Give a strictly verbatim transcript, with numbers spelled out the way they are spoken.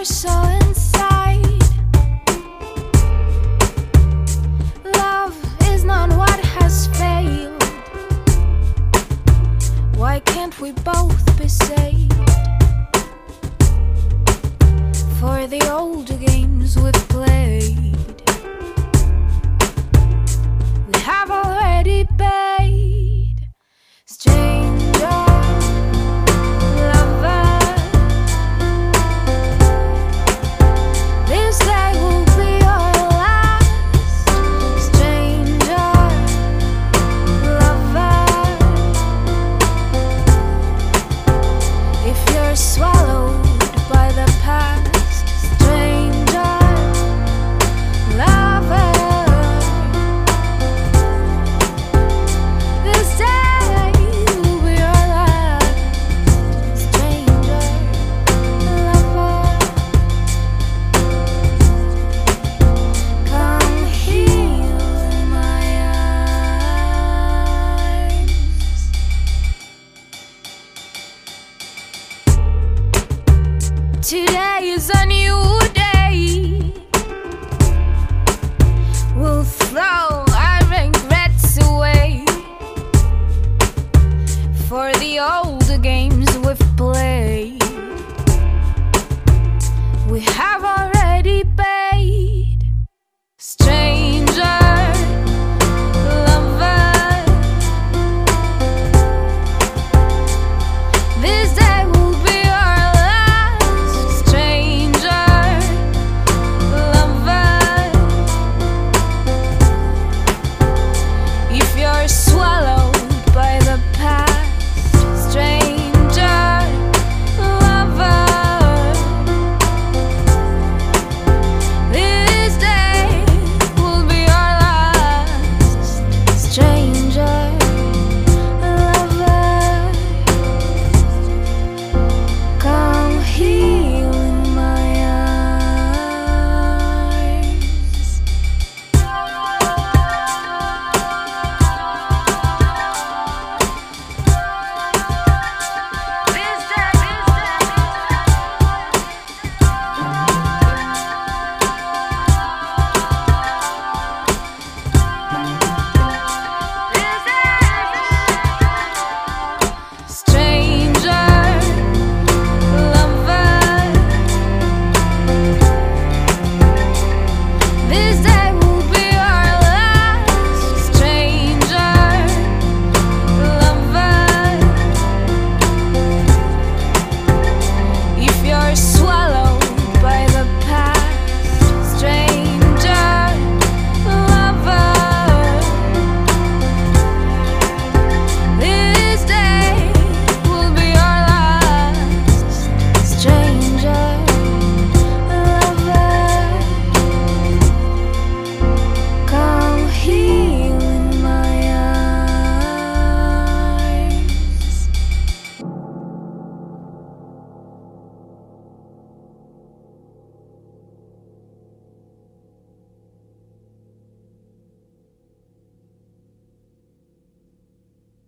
so inside. Love is not what has failed. Why can't we both be saved for the old games we've played? We have already paid. Stranger, lover, this day will be our last. Stranger, lover, if you're swallowed by the past. Stranger, lover, this day will be our last. Stranger, lover, come heal my eyes. Today is a new